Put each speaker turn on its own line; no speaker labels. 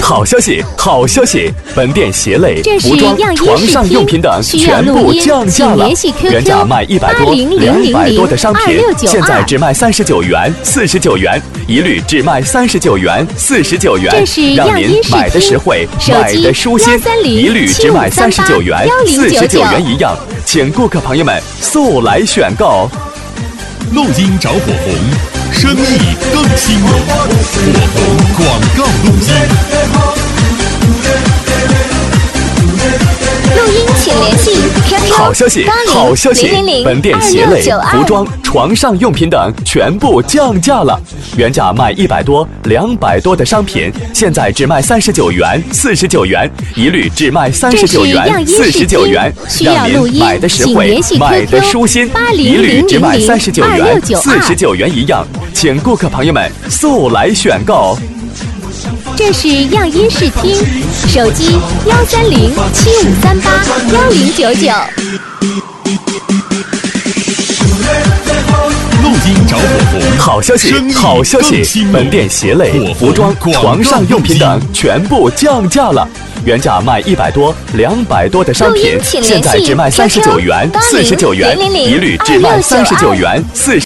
好消息，好消息！本店鞋类、服装、床上用品等全部降价了，原价卖100多、200多的商品，现在只卖39元、49元，一律只卖39元、49元，让您买的实惠，买的舒心，一律只卖39元、49元一样，请顾客朋友们速来选购。
录音找火红，生意更兴隆。火红广告录音。
录音请联系 QQ
好消息，好消息！本店鞋类、服装、床上用品等全部降价了，原价卖100多、200多的商品，现在只卖39元、49元，一律只卖39元、49元，让您买的实惠，买的舒心，一律只卖39元、49元一样，请顾客朋友们速来选购。
这是样音视听，手机130-7538-1099。
录音找火红，
好消息，好消息！本店鞋类、服装、床上用品等全部降价了，原价卖100多、200多的商品，现在只卖39元、49元，一律只卖39元、40。